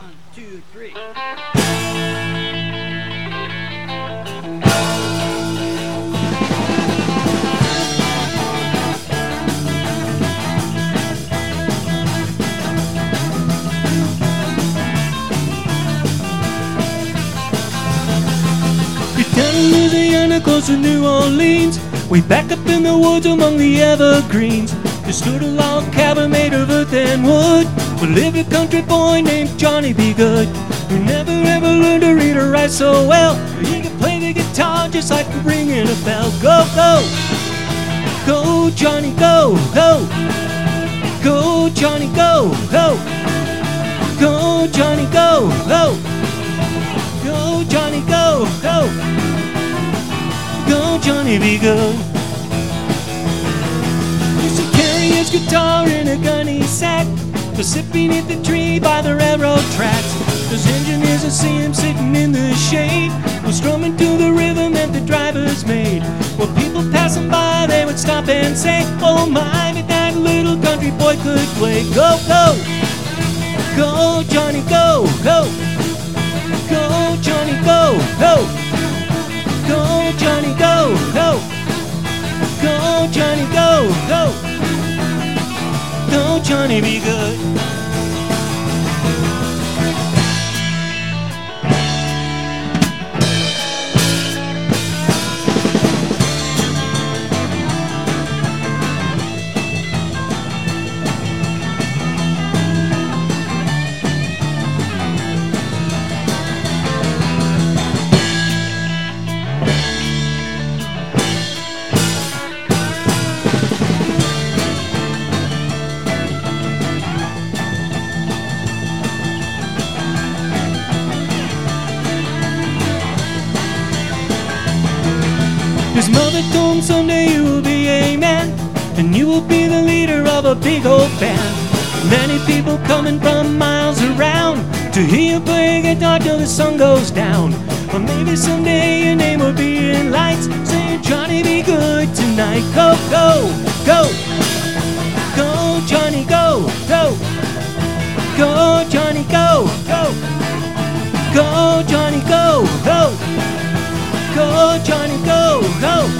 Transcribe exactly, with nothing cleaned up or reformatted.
One, two, three. Down in Louisiana, close to New Orleans, way back up in the woods among the evergreens, there stood a log cabin made of earth and wood, where lived a country boy named Johnny B. Good, who never ever learned to read or write so well. He could play the guitar just like ringing a bell. Go, go, go, Johnny, go, go, go, Johnny, go, go, go, Johnny, go, go, go, Johnny, go, go. Go, Johnny, be good. Used to carry his guitar in a gunny sack, to sit beneath the tree by the railroad tracks. Those engineers would see him sitting in the shade, was strumming to the rhythm that the drivers made. When people passing by, they would stop and say, oh my, but that little country boy could play. Go, go, go, Johnny, go, go, go, Johnny, go, go. Go, Johnny, go, go. Go, Johnny, go, go. Go, Johnny, be good. His mother told him someday you will be a man, and you will be the leader of a big old band. Many people coming from miles around to hear you play guitar till the sun goes down. Or maybe someday your name will be in lights saying Johnny, be good tonight. Go, go, go, go, Johnny, go, go, go, Johnny, go, go, go, Johnny, go, go. Go, Johnny, go, go.